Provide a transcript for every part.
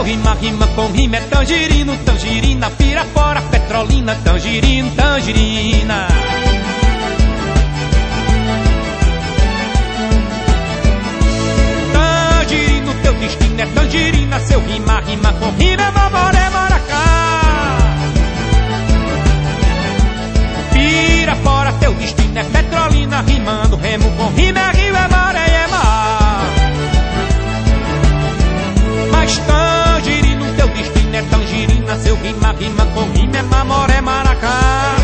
Seu rima, rima com rima é tangerino, tangerina, pirapora, petrolina, tangerino, tangerina. Tangerino, teu destino é tangerina. Seu rima, rima com rima é mamoré, maracá. Pirapora, teu destino é petrolina, rimando, remo com rima é rio, é maré, é mar. Mas tangerino, teu destino é tangerina. Seu rima, rima com rima é mamoré, maracá.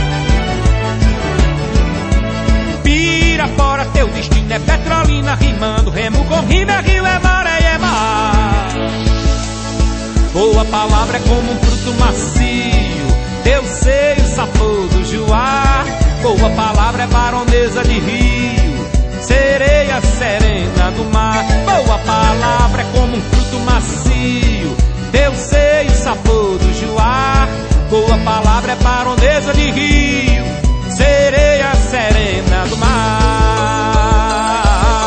Pirapora, teu destino é petrolina, rimando, remo com rima é rio, é maré, é mar. Boa palavra é como um fruto macio, teu seio, sabor do juá. Boa palavra é baronesa de rio, sereia serena do mar. Boa palavra é como um fruto macio, teu seio, sabor do juá. Boa palavra é baronesa de rio, sereia serena do mar.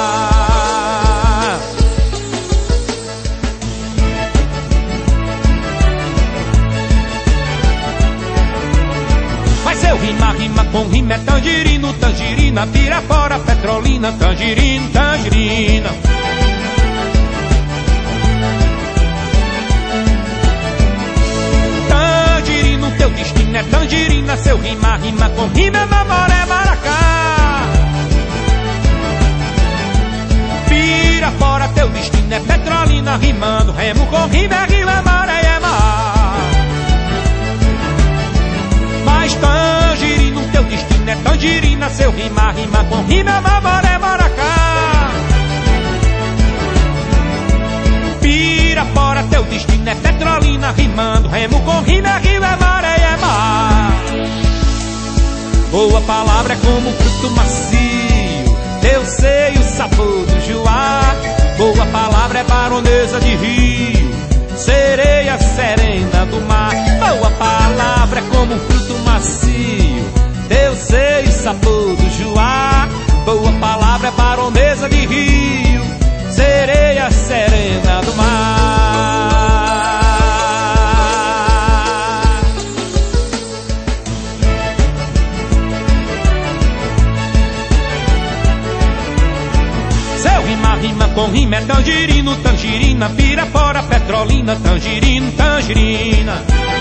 Mas seu rima, rima com rima é tangerino, tangerina, pirapora, petrolina, tangerino, tangerina. Tangerino, teu destino é tangerina. Seu rima, rima com rima é mamoré, maracá. Pirapora, teu destino é petrolina, rimando, remo com rima é rio, é maré, é mar. Mas tangerino, teu destino é tangerina. Seu rima, rima com rima é mamoré, maracá. Pirapora, teu destino é petrolina, rimando, remo com rima é rio, é maré, é mar. Boa palavra é como um fruto macio, teu seio, sabor do juá. Boa palavra é baronesa de rio, sereia serena do mar. Boa palavra é como um fruto macio, teu seio, sabor do juá. Boa palavra é baronesa de rio, sereia serena do mar. Seu rima, rima com rima é tangerino, tangerina, pirapora, petrolina, tangerino, tangerina.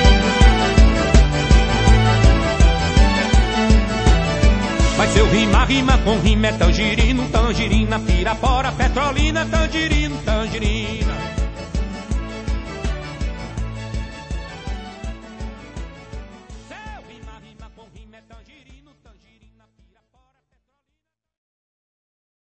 Mas seu rima, rima com rima é tangerino, tangerina, pirapora, petrolina, tangerino, tangerina.